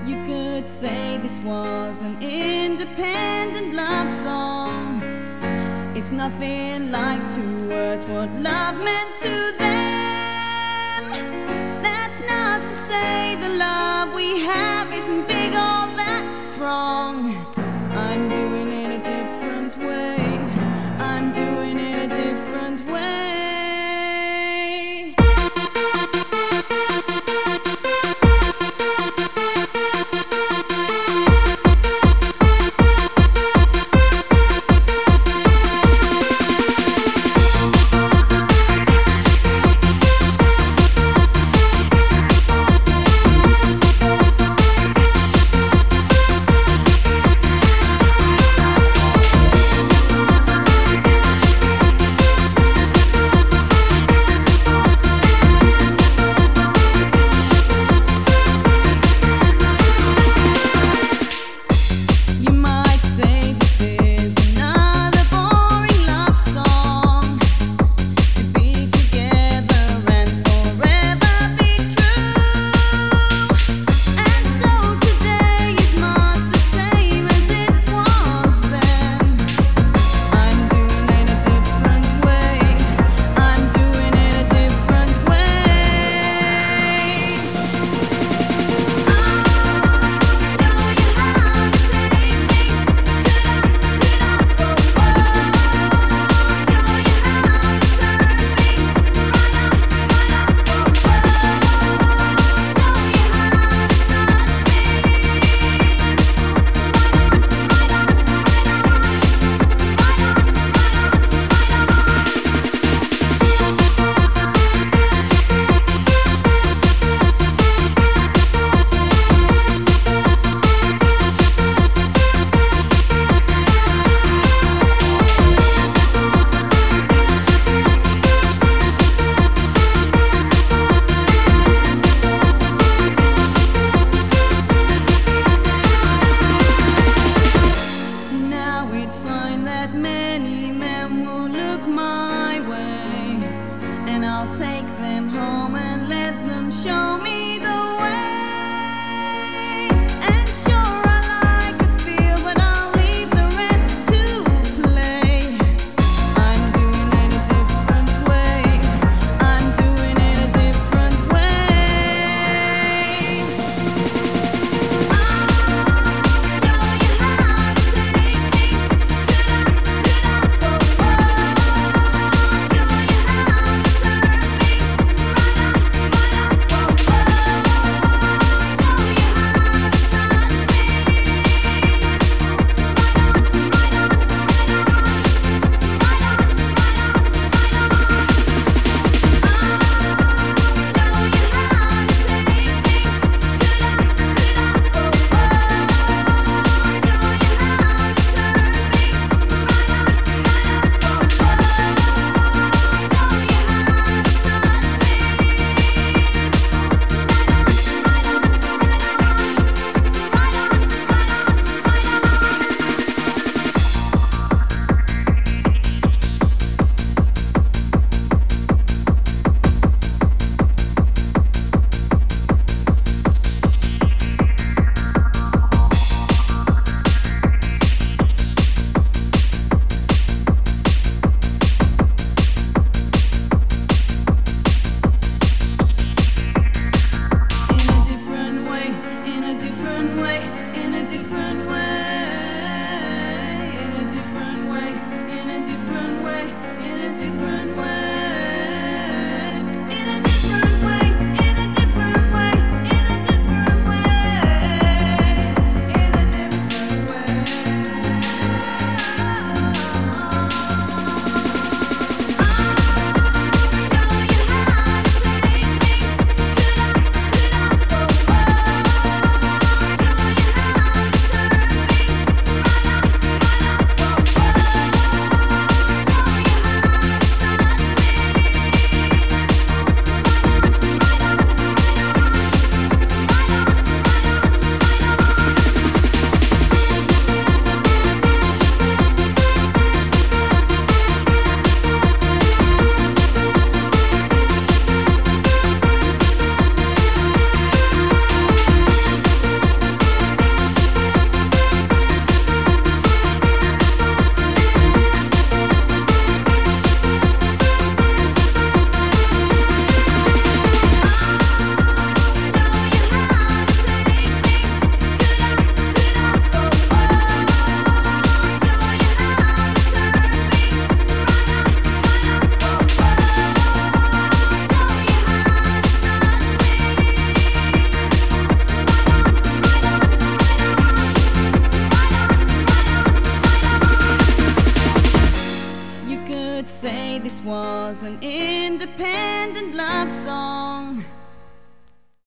You could say this was an independent love song. It's nothing like two words what love meant to them. That's not to say the love we have isn't big or that strong. I'm doing it a different way. I'm doing it a different way. It's fine that many men will look my way, and I'll take them home and let them show me the way. And sure, I like a feel, but I'll leave the rest to play. I'm doing it a different way. I'm doing it a different way. was an independent love song.